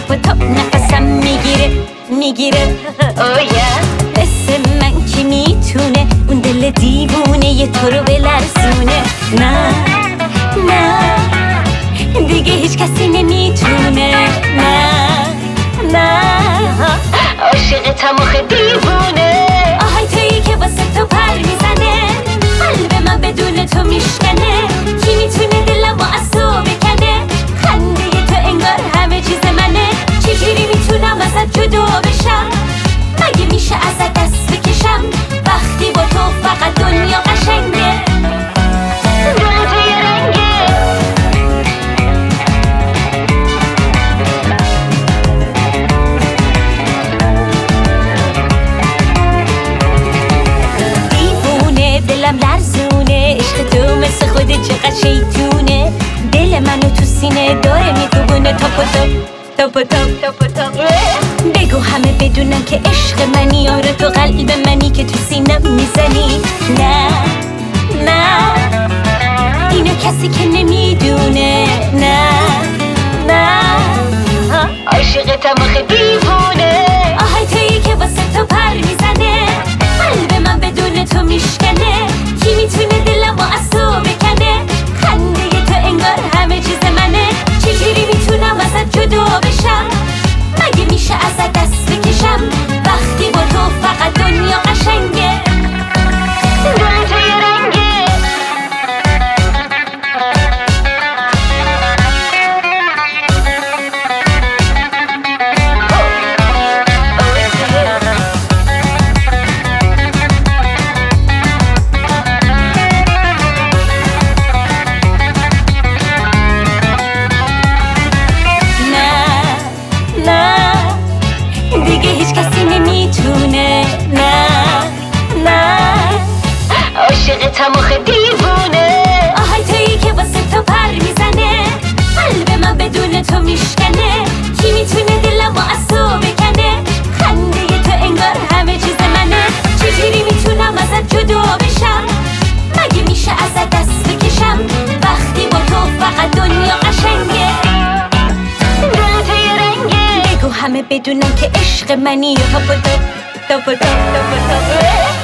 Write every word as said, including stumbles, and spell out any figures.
تاپ و تاپ نفسم میگیره میگیره اویا اسم من کی میتونه اون دل دیوونه یه تو رو بلرزونه؟ نه نه دیگه هیچ کسی نمیتونه، نه نه عاشقتم آخه دیوونه. آهای تویی که واسه تو پر میزنه، قلب من بدون تو میشکنه. کی میتونه دلم و از تو بکنه؟ خنده تو انگار همه چیز منه. چجوری میتونم ازت جدا بشم؟ مگه میشه ازت دست بکشم وقتی با تو فقط دنیا قشنگه؟ دل تو یه رنگه، دیوونه دلم لرزونه. عشق تو مثل خود چقدر شیطونه. دل منو تو سینه داره میکوبونه. تاپ و تاپ تاپ و تاپ تاپ و تاپ. بگو همه بدونن که عشق منی. آره تو قلب منی که تو سینم میزنی. نه نه اینو کسی که نمیدونه. نه نه عاشقتم آخه دیوونه. آهای تویی که واسه تو پر میزنه، قلب من بدون تو میشکنه. کی میتونه دلم و از تو بکنه؟ خنده تو انگار همه چیز منه. چجوری میتونم ازت جدا بشم؟ مگه میشه ازت دست بکشم وقتی با تو فقط دنیا قشنگه؟ دل تو یه رنگه، دیگه هیچ کسی نمیتونه. نه نه عاشقتم آخه دیوونه. آهای تویی که واسه تو پر میزنه، قلب من بدون تو میشکنه. کی میتونه دلم و از تو بکنه؟ خنده تو انگار همه چیز منه. چجوری میتونم ازت جدا بشم؟ مگه میشه ازت دست بکشم وقتی با تو فقط دنیا قشنگه؟ دل تو یه رنگه، بگو همه بدونن که عشق منی. تاپ و تاپ تاپ و تاپ تاپ و تاپ.